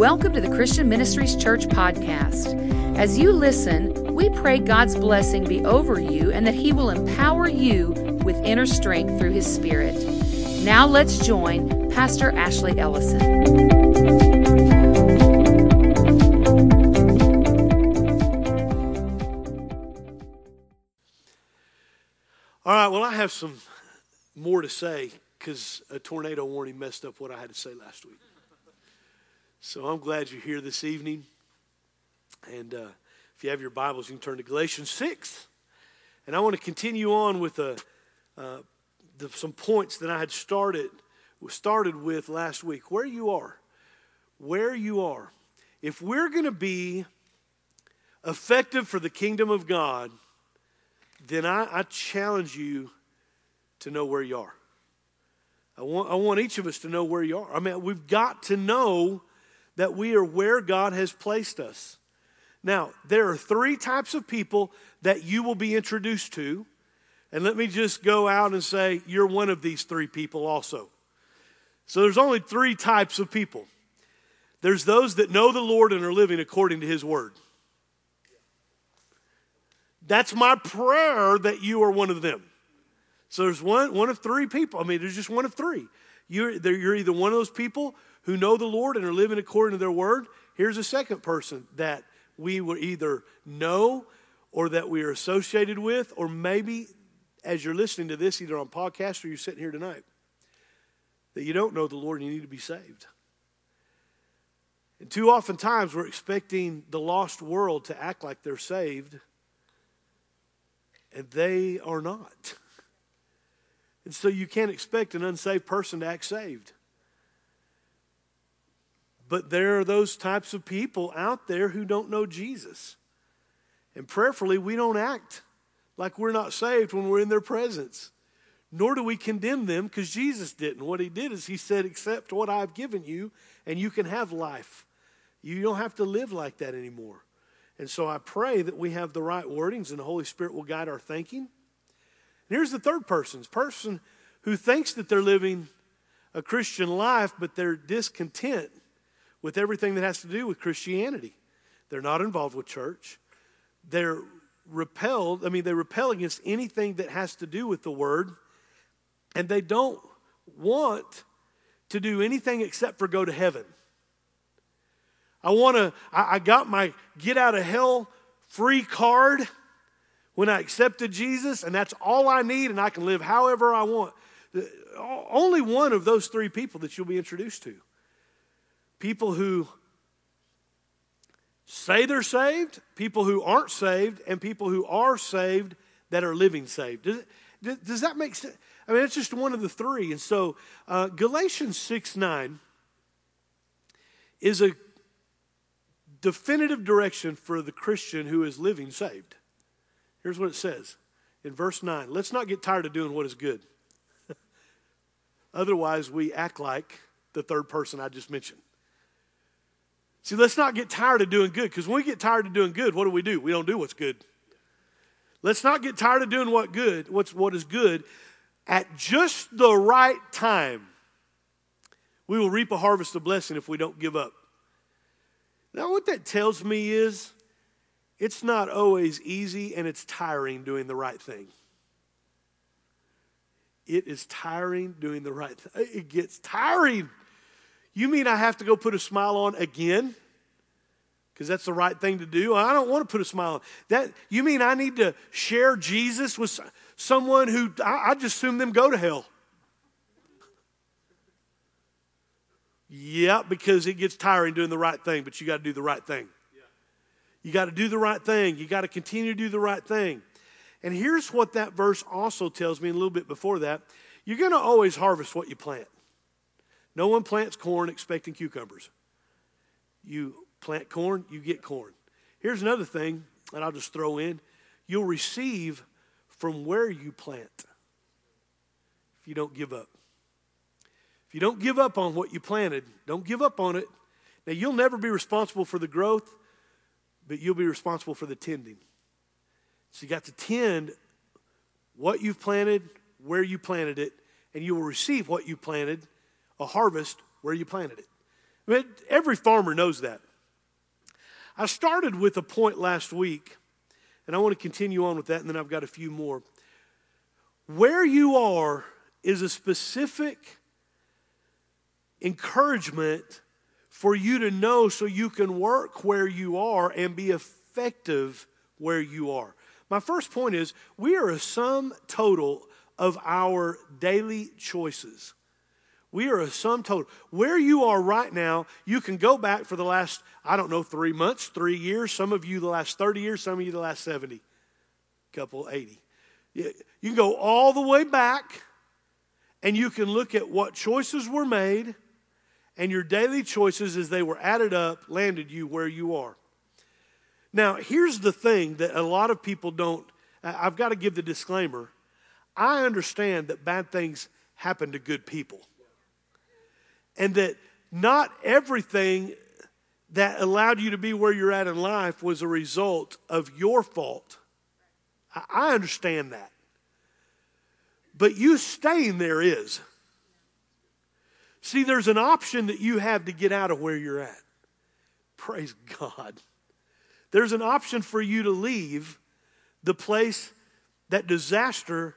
Welcome to the Christian Ministries Church podcast. As you listen, we pray God's blessing be over you and that He will empower you with inner strength through His Spirit. Now let's join Pastor Ashley Ellison. All right, well, I have some more to say because a tornado warning messed up what I had to say last week. So I'm glad you're here this evening. And if you have your Bibles, you can turn to Galatians 6. And I want to continue on with some points that I had started with last week. Where you are. If we're going to be effective for the kingdom of God, then I challenge you to know where you are. I want each of us to know where you are. I mean, we've got to know that we are where God has placed us. Now, there are three types of people that you will be introduced to. And let me just go out and say, you're one of these three people also. So there's only three types of people. There's those that know the Lord and are living according to His Word. That's my prayer that you are one of them. So there's one of three people. I mean, there's just one of three. You're either one of those people who know the Lord and are living according to their word. Here's a second person that we will either know or that we are associated with, or maybe as you're listening to this, either on podcast or you're sitting here tonight, that you don't know the Lord and you need to be saved. And too often times we're expecting the lost world to act like they're saved, and they are not. And so you can't expect an unsaved person to act saved. But there are those types of people out there who don't know Jesus. And prayerfully, we don't act like we're not saved when we're in their presence. Nor do we condemn them, because Jesus didn't. What He did is He said, accept what I've given you and you can have life. You don't have to live like that anymore. And so I pray that we have the right wordings and the Holy Spirit will guide our thinking. And here's the third person who thinks that they're living a Christian life, but they're discontent with everything that has to do with Christianity. They're not involved with church. They repel against anything that has to do with the Word, and they don't want to do anything except for go to heaven. I got my get out of hell free card when I accepted Jesus, and that's all I need, and I can live however I want. Only one of those three people that you'll be introduced to. People who say they're saved, people who aren't saved, and people who are saved that are living saved. Does that make sense? I mean, it's just one of the three. And so Galatians 6:9 is a definitive direction for the Christian who is living saved. Here's what it says in verse 9. Let's not get tired of doing what is good. Otherwise, we act like the third person I just mentioned. See, let's not get tired of doing good, because when we get tired of doing good, what do? We don't do what's good. Let's not get tired of doing what is good. At just the right time, we will reap a harvest of blessing if we don't give up. Now, what that tells me is it's not always easy, and it's tiring doing the right thing. It is tiring doing the right thing. It gets tiring. You mean I have to go put a smile on again? Because that's the right thing to do? I don't want to put a smile on. You mean I need to share Jesus with someone who I just assume them go to hell? Yeah, because it gets tiring doing the right thing, but you got to do the right thing. You got to do the right thing. You got to continue to do the right thing. And here's what that verse also tells me, and a little bit before that. You're going to always harvest what you plant. No one plants corn expecting cucumbers. You plant corn, you get corn. Here's another thing that I'll just throw in. You'll receive from where you plant if you don't give up. If you don't give up on what you planted, don't give up on it. Now, you'll never be responsible for the growth, but you'll be responsible for the tending. So you got to tend what you've planted, where you planted it, and you will receive what you planted, a harvest where you planted it. mean, every farmer knows that. I started with a point last week, and I want to continue on with that, and then I've got a few more. Where you are is a specific encouragement for you to know so you can work where you are and be effective where you are. My first point is we are a sum total of our daily choices. We are a sum total. Where you are right now, you can go back for the last, 3 months, 3 years. Some of you the last 30 years, some of you the last 70, couple 80. You can go all the way back and you can look at what choices were made and your daily choices as they were added up landed you where you are. Now, here's the thing that a lot of people don't, I've got to give the disclaimer. I understand that bad things happen to good people. And that not everything that allowed you to be where you're at in life was a result of your fault. I understand that. But you staying there is. See, there's an option that you have to get out of where you're at. Praise God. There's an option for you to leave the place that disaster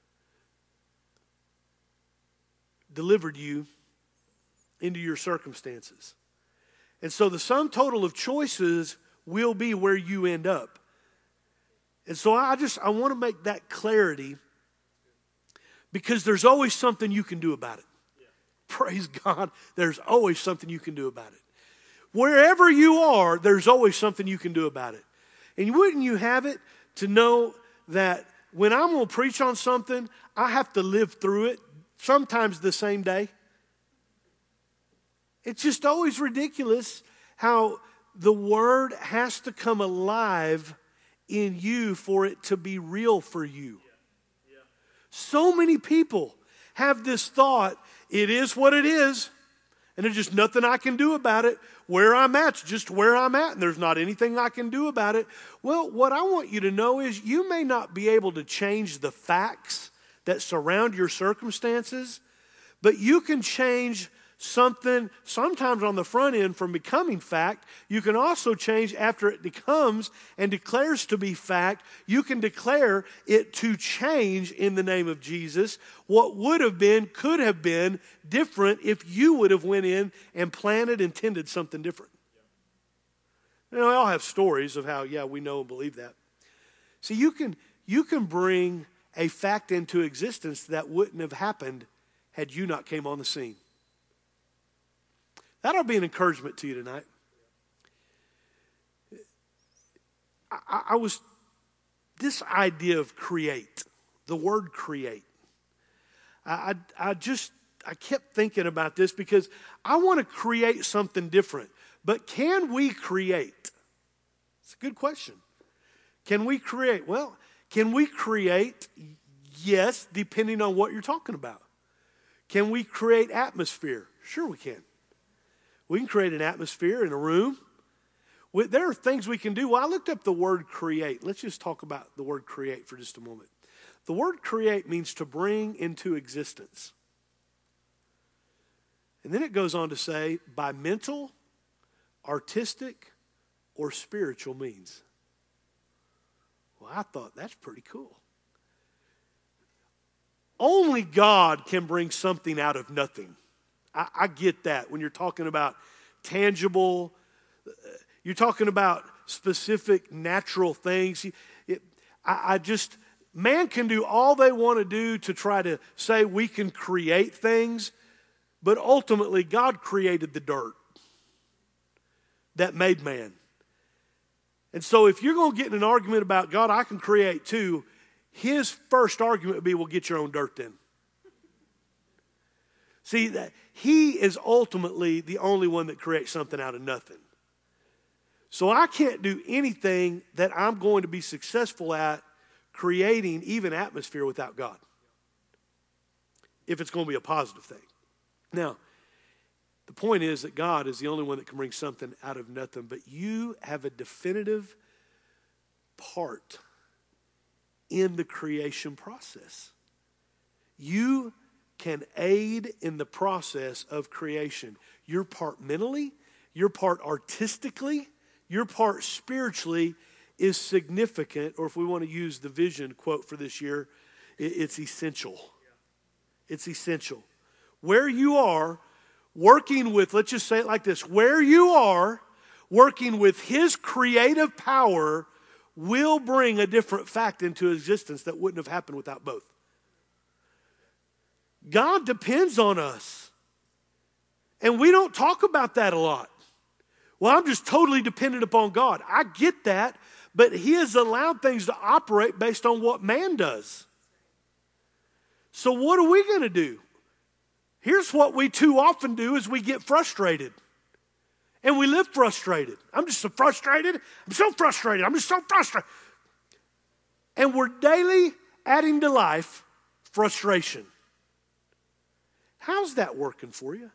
delivered you into your circumstances. And so the sum total of choices will be where you end up. And so I want to make that clarity because there's always something you can do about it. Yeah. Praise God, there's always something you can do about it. Wherever you are, there's always something you can do about it. And wouldn't you have it to know that when I'm going to preach on something, I have to live through it, sometimes the same day? It's just always ridiculous how the word has to come alive in you for it to be real for you. Yeah. So many people have this thought, it is what it is, and there's just nothing I can do about it. Where I'm at's just where I'm at, and there's not anything I can do about it. Well, what I want you to know is you may not be able to change the facts that surround your circumstances, but you can change something sometimes on the front end from becoming fact. You can also change after it becomes and declares to be fact. You can declare it to change in the name of Jesus. What would have been, could have been different if you would have went in and planted, intended something different. You know, we all have stories of how, we know and believe that. See, you can bring a fact into existence that wouldn't have happened had you not came on the scene. That'll be an encouragement to you tonight. This idea of create, the word create. I kept thinking about this because I want to create something different. But can we create? It's a good question. Can we create? Well, can we create? Yes, depending on what you're talking about. Can we create atmosphere? Sure we can. We can create an atmosphere in a room. There are things we can do. Well, I looked up the word create. Let's just talk about the word create for just a moment. The word create means to bring into existence. And then it goes on to say, by mental, artistic, or spiritual means. Well, I thought that's pretty cool. Only God can bring something out of nothing. I get that when you're talking about tangible, you're talking about specific natural things. Man can do all they want to do to try to say we can create things, but ultimately God created the dirt that made man. And so if you're going to get in an argument about God, I can create too, his first argument would be, well, get your own dirt then. See, that he is ultimately the only one that creates something out of nothing. So I can't do anything that I'm going to be successful at creating even atmosphere without God, if it's going to be a positive thing. Now, the point is that God is the only one that can bring something out of nothing, but you have a definitive part in the creation process. You can aid in the process of creation. Your part mentally, your part artistically, your part spiritually is significant, or if we want to use the vision quote for this year, it's essential. It's essential. Where you are working with, let's just say it like this, where you are working with His creative power will bring a different fact into existence that wouldn't have happened without both. God depends on us. And we don't talk about that a lot. Well, I'm just totally dependent upon God. I get that, but He has allowed things to operate based on what man does. So what are we going to do? Here's what we too often do is we get frustrated. And we live frustrated. I'm just so frustrated. I'm so frustrated. I'm just so frustrated. And we're daily adding to life frustration. How's that working for you?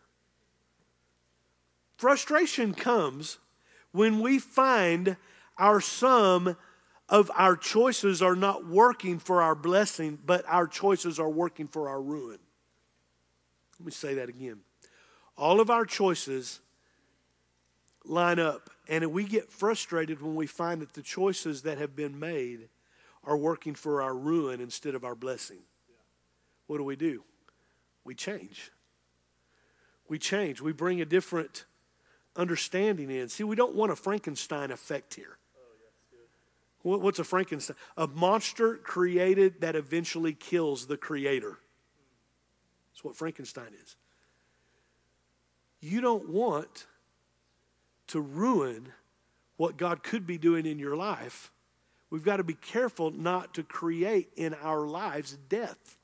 Frustration comes when we find our sum of our choices are not working for our blessing, but our choices are working for our ruin. Let me say that again. All of our choices line up, and we get frustrated when we find that the choices that have been made are working for our ruin instead of our blessing. What do? We change. We change. We bring a different understanding in. See, we don't want a Frankenstein effect here. What's a Frankenstein? A monster created that eventually kills the creator. That's what Frankenstein is. You don't want to ruin what God could be doing in your life. We've got to be careful not to create in our lives death.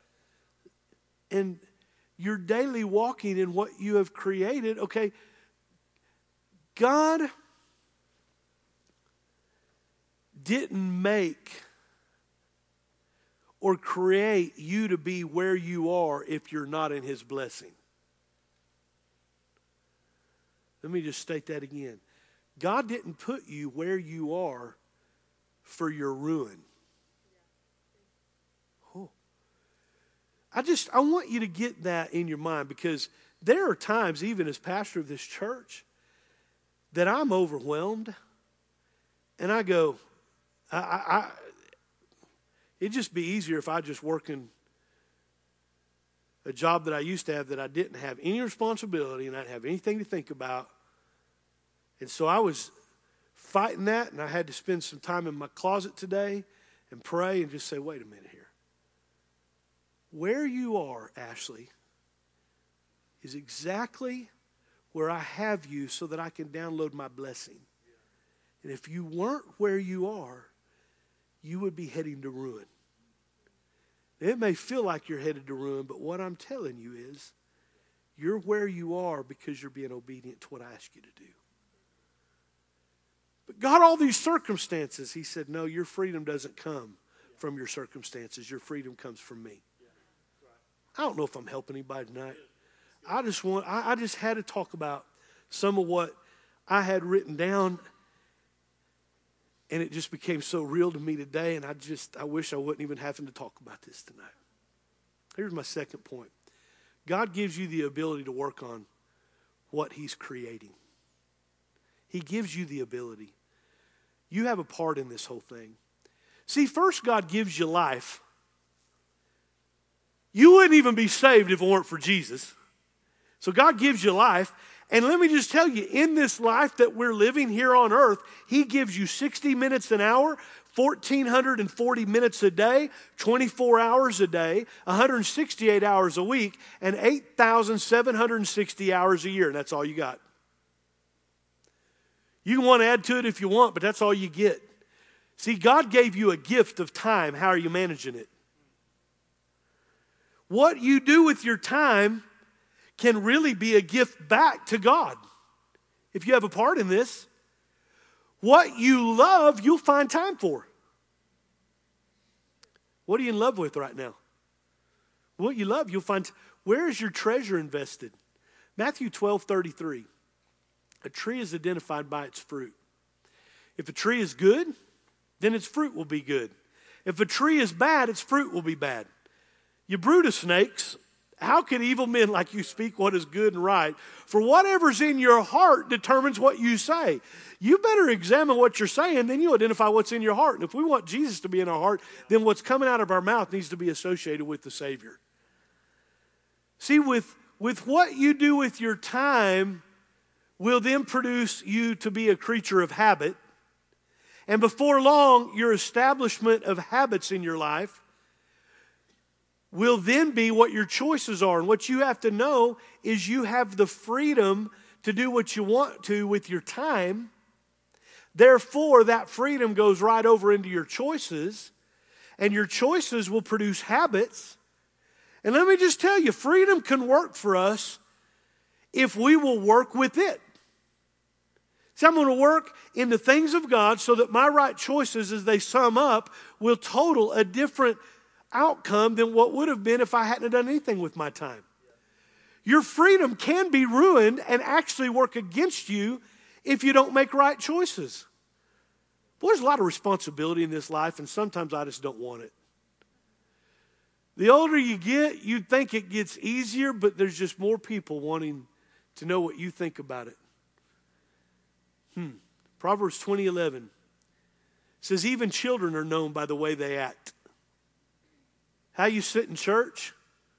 And your daily walking in what you have created, okay, God didn't make or create you to be where you are if you're not in His blessing. Let me just state that again. God didn't put you where you are for your ruin. Oh. I want you to get that in your mind, because there are times, even as pastor of this church, that I'm overwhelmed and I go, it'd just be easier if I just work in a job that I used to have that I didn't have any responsibility and I didn't have anything to think about. And so I was fighting that, and I had to spend some time in my closet today and pray and just say, wait a minute here. Where you are, Ashley, is exactly where I have you so that I can download my blessing. And if you weren't where you are, you would be heading to ruin. It may feel like you're headed to ruin, but what I'm telling you is you're where you are because you're being obedient to what I ask you to do. But God, all these circumstances, He said, no, your freedom doesn't come from your circumstances. Your freedom comes from me. I don't know if I'm helping anybody tonight. I just had to talk about some of what I had written down, and it just became so real to me today, and I wish I wouldn't even having to talk about this tonight. Here's my second point. God gives you the ability to work on what He's creating. He gives you the ability. You have a part in this whole thing. See, first God gives you life. You wouldn't even be saved if it weren't for Jesus. So God gives you life. And let me just tell you, in this life that we're living here on earth, He gives you 60 minutes an hour, 1,440 minutes a day, 24 hours a day, 168 hours a week, and 8,760 hours a year. And that's all you got. You can want to add to it if you want, but that's all you get. See, God gave you a gift of time. How are you managing it? What you do with your time can really be a gift back to God. If you have a part in this, what you love, you'll find time for. What are you in love with right now? What you love, you'll find. Where is your treasure invested? Matthew 12:33. A tree is identified by its fruit. If a tree is good, then its fruit will be good. If a tree is bad, its fruit will be bad. You brood of snakes How can evil men like you speak what is good and right? For whatever's in your heart determines what you say. You better examine what you're saying, then you identify what's in your heart. And if we want Jesus to be in our heart, then what's coming out of our mouth needs to be associated with the Savior. See, with what you do with your time will then produce you to be a creature of habit. And before long, your establishment of habits in your life will then be what your choices are. And what you have to know is you have the freedom to do what you want to with your time. Therefore, that freedom goes right over into your choices, and your choices will produce habits. And let me just tell you, freedom can work for us if we will work with it. So I'm going to work in the things of God so that my right choices, as they sum up, will total a different outcome than what would have been if I hadn't done anything with my time. Your freedom can be ruined and actually work against you if you don't make right choices. Boy, there's a lot of responsibility in this life, and sometimes I just don't want it. The older you get, you'd think it gets easier, but there's just more people wanting to know what you think about it. Proverbs 20:11 says, even children are known by the way they act. How you sit in church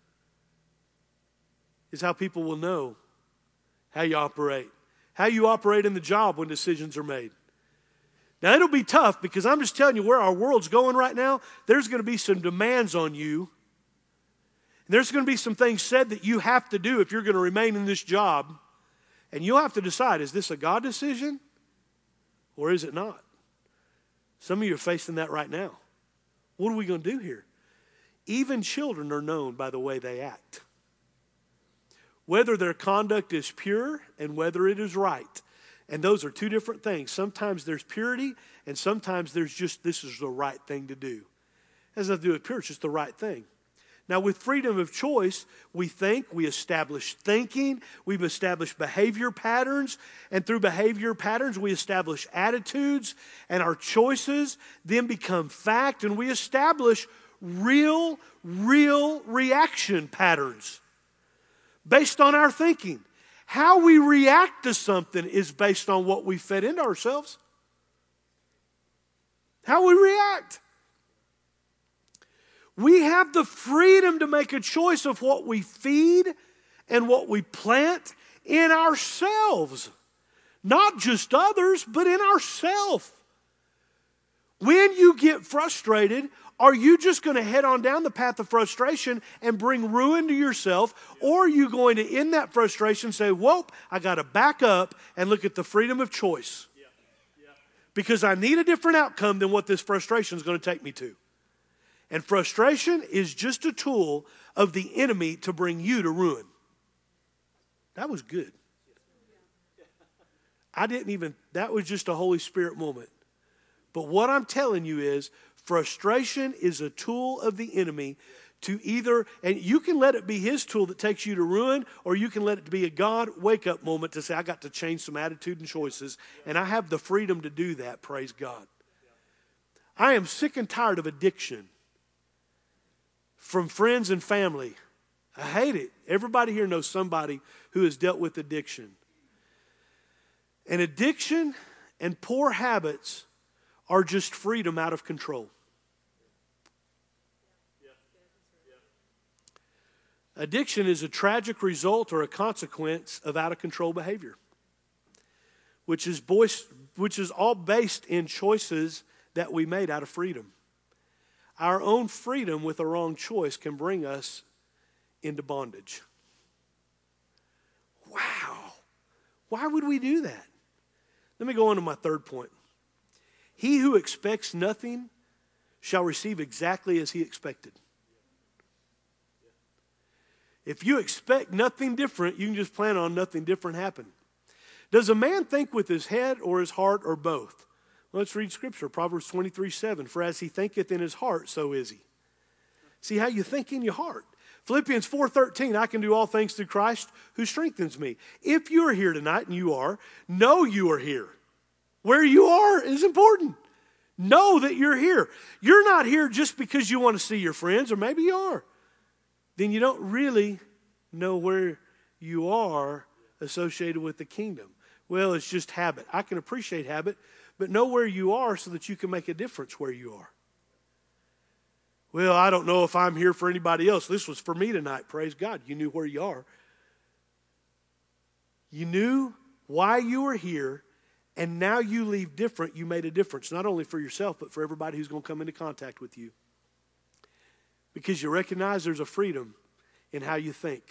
is how people will know how you operate. How you operate in the job when decisions are made. Now, it'll be tough because I'm just telling you where our world's going right now. There's going to be some demands on you. There's going to be some things said that you have to do if you're going to remain in this job. And you'll have to decide, is this a God decision or is it not? Some of you are facing that right now. What are we going to do here? Even children are known by the way they act. Whether their conduct is pure and whether it is right. And those are two different things. Sometimes there's purity and sometimes there's just this is the right thing to do. It has nothing to do with pure, it's just the right thing. Now with freedom of choice, we think, we establish thinking, we've established behavior patterns, and through behavior patterns we establish attitudes, and our choices then become fact, and we establish real reaction patterns based on our thinking. How we react to something is based on what we fed into ourselves. How we react. We have the freedom to make a choice of what we feed and what we plant in ourselves. Not just others, but in ourselves. When you get frustrated, are you just going to head on down the path of frustration and bring ruin to yourself? Or are you going to, in that frustration, say, whoa, I got to back up and look at the freedom of choice. Because I need a different outcome than what this frustration is going to take me to. And frustration is just a tool of the enemy to bring you to ruin. That was good. That was just a Holy Spirit moment. But what I'm telling you is, frustration is a tool of the enemy to either, and you can let it be his tool that takes you to ruin, or you can let it be a God wake-up moment to say, I got to change some attitude and choices, and I have the freedom to do that, praise God. I am sick and tired of addiction from friends and family. I hate it. Everybody here knows somebody who has dealt with addiction. And addiction and poor habits are just freedom out of control. Addiction is a tragic result or a consequence of out of control behavior, which is all based in choices that we made out of freedom. Our own freedom with a wrong choice can bring us into bondage. Wow. Why would we do that? Let me go on to my third point. He who expects nothing shall receive exactly as he expected. If you expect nothing different, you can just plan on nothing different happening. Does a man think with his head or his heart or both? Well, let's read Scripture, Proverbs 23:7. For as he thinketh in his heart, so is he. See how you think in your heart. Philippians 4:13, I can do all things through Christ who strengthens me. If you are here tonight, and you are, know you are here. Where you are is important. Know that you're here. You're not here just because you want to see your friends, or maybe you are. Then you don't really know where you are associated with the kingdom. Well, it's just habit. I can appreciate habit, but know where you are so that you can make a difference where you are. Well, I don't know if I'm here for anybody else. This was for me tonight. Praise God. You knew where you are. You knew why you were here, and now you leave different. You made a difference, not only for yourself, but for everybody who's going to come into contact with you. Because you recognize there's a freedom in how you think.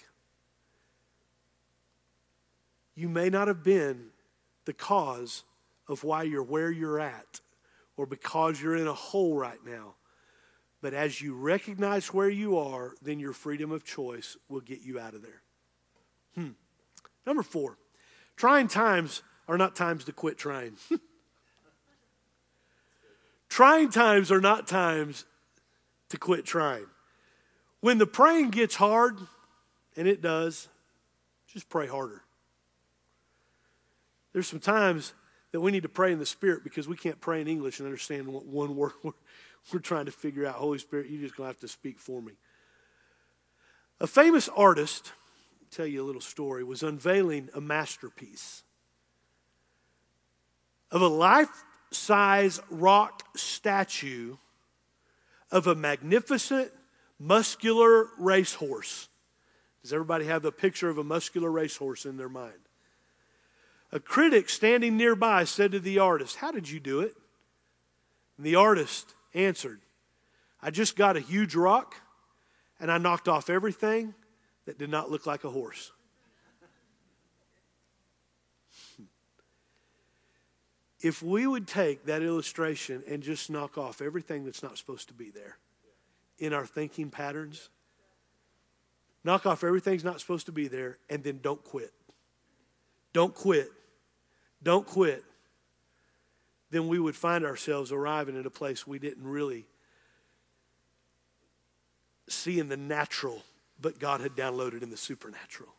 You may not have been the cause of why you're where you're at, or because you're in a hole right now. But as you recognize where you are, then your freedom of choice will get you out of there. Number 4, trying times are not times to quit trying. Trying times are not times to quit trying. When the praying gets hard, and it does, just pray harder. There's some times that we need to pray in the Spirit because we can't pray in English and understand what one word we're trying to figure out. Holy Spirit, you're just going to have to speak for me. A famous artist, I'll tell you a little story, was unveiling a masterpiece of a life-size rock statue of a magnificent, muscular racehorse. Does everybody have a picture of a muscular racehorse in their mind? A critic standing nearby said to the artist, "How did you do it?" And the artist answered, "I just got a huge rock and I knocked off everything that did not look like a horse." If we would take that illustration and just knock off everything that's not supposed to be there in our thinking patterns, knock off everything that's not supposed to be there, and then don't quit. Don't quit. Don't quit. Then we would find ourselves arriving at a place we didn't really see in the natural, but God had downloaded in the supernatural.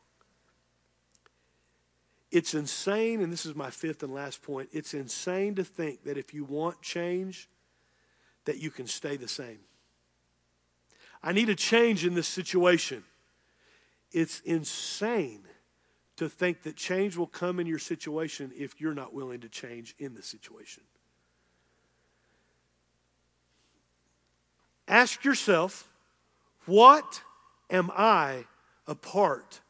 It's insane, and this is my 5th and last point, it's insane to think that if you want change, that you can stay the same. I need a change in this situation. It's insane to think that change will come in your situation if you're not willing to change in the situation. Ask yourself, what am I a part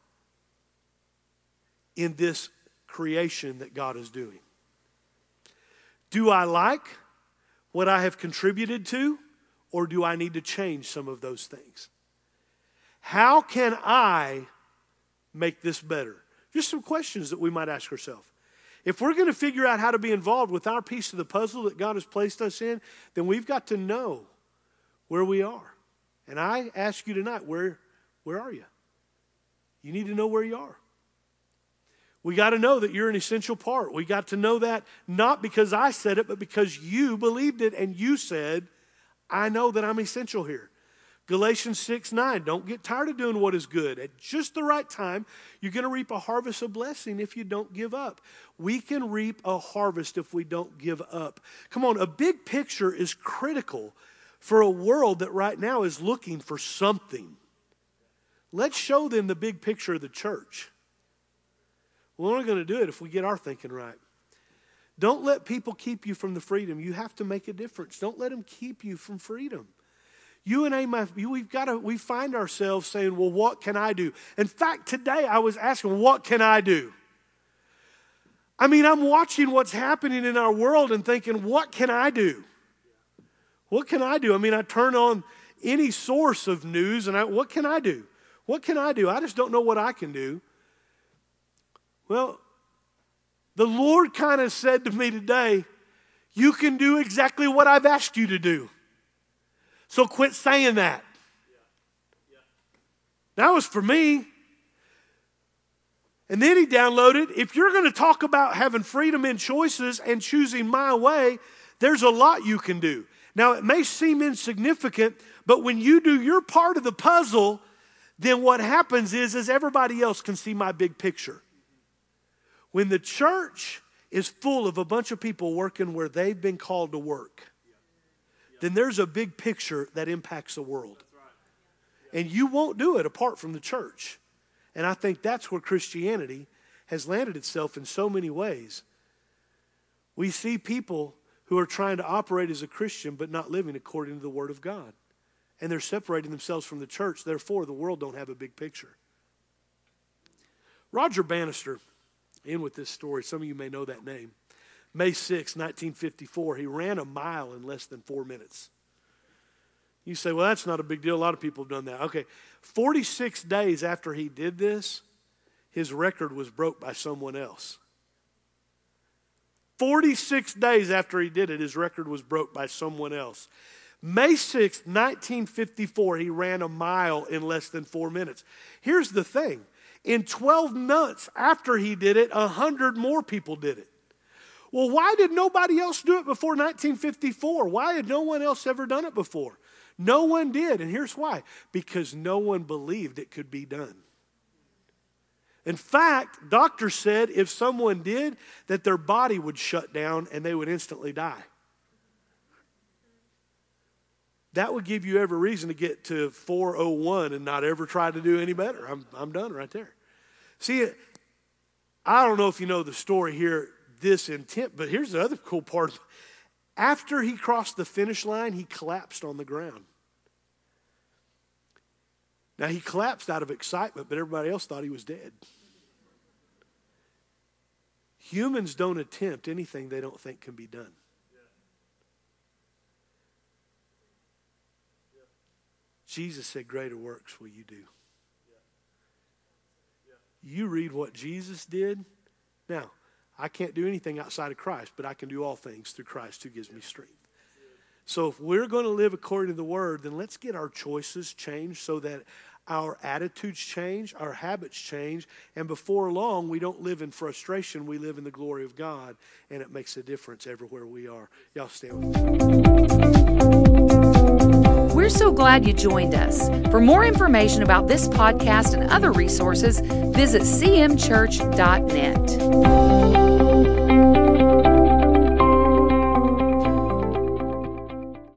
in this creation that God is doing? Do I like what I have contributed to, or do I need to change some of those things? How can I make this better? Just some questions that we might ask ourselves. If we're going to figure out how to be involved with our piece of the puzzle that God has placed us in, then we've got to know where we are. And I ask you tonight, where are you? You need to know where you are. We got to know that you're an essential part. We got to know that not because I said it, but because you believed it and you said, I know that I'm essential here. Galatians 6:9, don't get tired of doing what is good. At just the right time, you're going to reap a harvest of blessing if you don't give up. We can reap a harvest if we don't give up. Come on, a big picture is critical for a world that right now is looking for something. Let's show them the big picture of the church. We're only going to do it if we get our thinking right. Don't let people keep you from the freedom. You have to make a difference. Don't let them keep you from freedom. You and we find ourselves saying, well, what can I do? In fact, today I was asking, what can I do? I mean, I'm watching what's happening in our world and thinking, what can I do? What can I do? I mean, I turn on any source of news and what can I do? What can I do? I just don't know what I can do. Well, the Lord kind of said to me today, you can do exactly what I've asked you to do. So quit saying that. That was for me. And then he downloaded, if you're going to talk about having freedom in choices and choosing my way, there's a lot you can do. Now, it may seem insignificant, but when you do your part of the puzzle, then what happens is everybody else can see my big picture. When the church is full of a bunch of people working where they've been called to work, then there's a big picture that impacts the world. And you won't do it apart from the church. And I think that's where Christianity has landed itself in so many ways. We see people who are trying to operate as a Christian but not living according to the Word of God. And they're separating themselves from the church. Therefore, the world don't have a big picture. Roger Bannister, in with this story. Some of you may know that name. May 6, 1954, he ran a mile in less than 4 minutes. You say, well, that's not a big deal. A lot of people have done that. Okay, 46 days after he did this, his record was broke by someone else. 46 days after he did it, his record was broke by someone else. May 6, 1954, he ran a mile in less than 4 minutes. Here's the thing. In 12 months after he did it, 100 more people did it. Well, why did nobody else do it before 1954? Why had no one else ever done it before? No one did, and here's why. Because no one believed it could be done. In fact, doctors said if someone did, that their body would shut down and they would instantly die. That would give you every reason to get to 4:01 and not ever try to do any better. I'm done right there. See, I don't know if you know the story here, this intent, but here's the other cool part. After he crossed the finish line, he collapsed on the ground. Now, he collapsed out of excitement, but everybody else thought he was dead. Humans don't attempt anything they don't think can be done. Jesus said, greater works will you do. You read what Jesus did. Now, I can't do anything outside of Christ, but I can do all things through Christ who gives me strength. So if we're going to live according to the Word, then let's get our choices changed so that our attitudes change, our habits change, and before long, we don't live in frustration. We live in the glory of God, and it makes a difference everywhere we are. Y'all stand with me. We're so glad you joined us. For more information about this podcast and other resources, visit cmchurch.net.